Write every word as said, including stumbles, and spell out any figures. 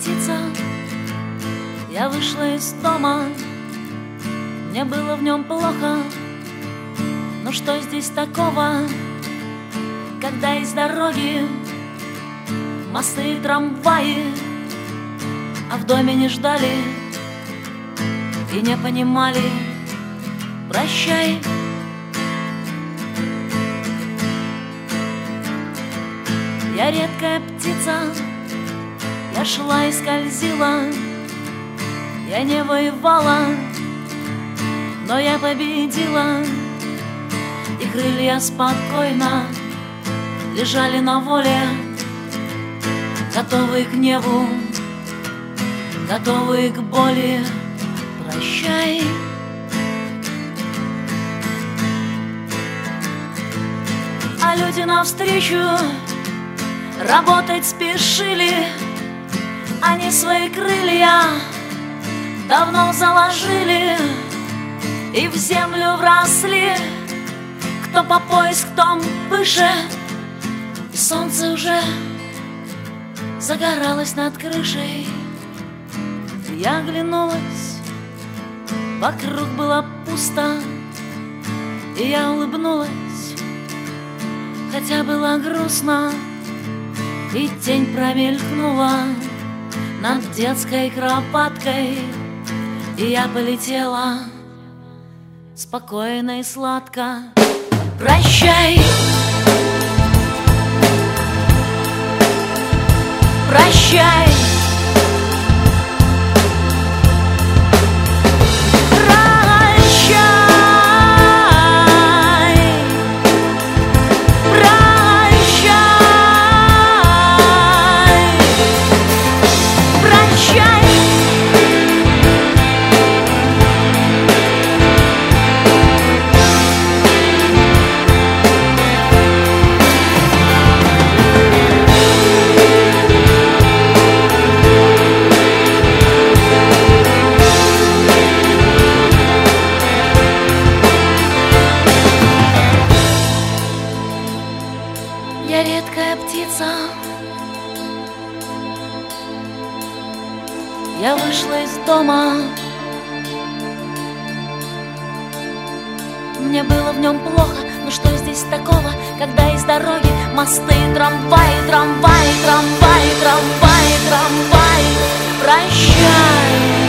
птица, я вышла из дома. Мне было в нем плохо, но что здесь такого, когда есть дороги, мосты и трамваи, а в доме не ждали и не понимали. Прощай. Я редкая птица, я шла и скользила, я не воевала, но я победила. И крылья спокойно лежали на воле, готовые к небу, готовые к боли. Прощай. А люди навстречу работать спешили, они свои крылья давно заложили и в землю вросли. Кто по пояс, кто выше, и солнце уже загоралось над крышей. Я оглянулась, вокруг было пусто, и я улыбнулась, хотя было грустно. И тень промелькнула над детской кроваткой, и я полетела спокойно и сладко. Прощай. Прощай. Я редкая птица, я вышла из дома. Мне было в нем плохо, но что здесь такого, когда есть дороги, мосты, трамваи, трамваи, трамваи, трамваи, трамваи. Прощай.